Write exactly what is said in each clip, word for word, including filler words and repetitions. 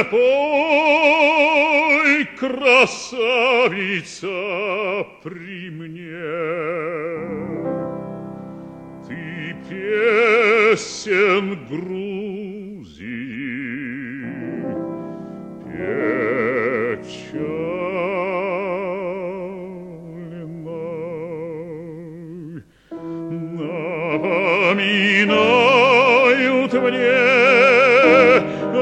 пой, красавица, при мне. Ты песен Грузии, печальной, напоминают мне о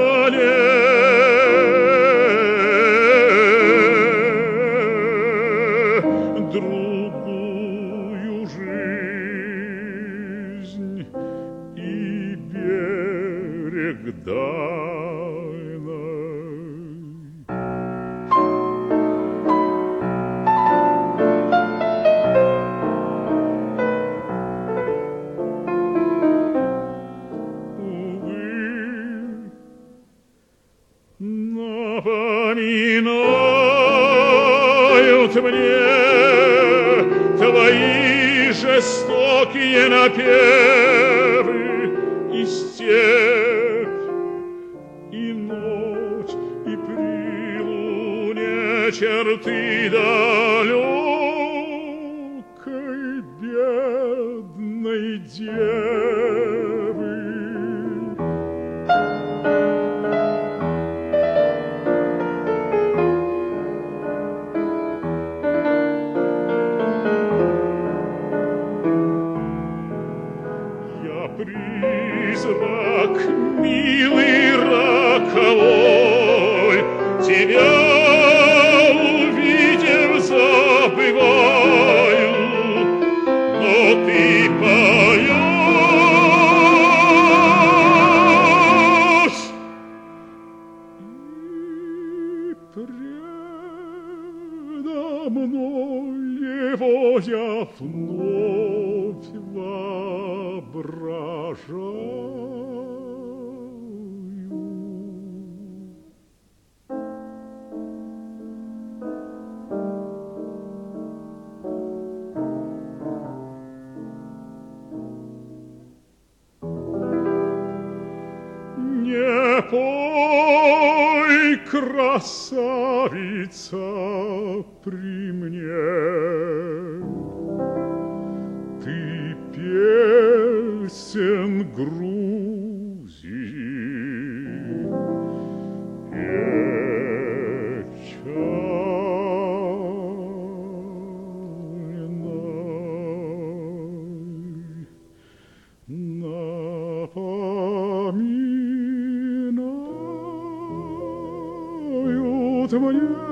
ней другую жизнь и берег дальний. Напоминают мне твои жестокие напевы и степь, и ночь, и при луне черты далекой бедной девы. Призрак, милый роковой, тебя увидев забываю, но ты поешь, и предо мной его я вновь воображаю. Не пой, красавица, при мне. Ты песен Грузии, печальной, напоминают мне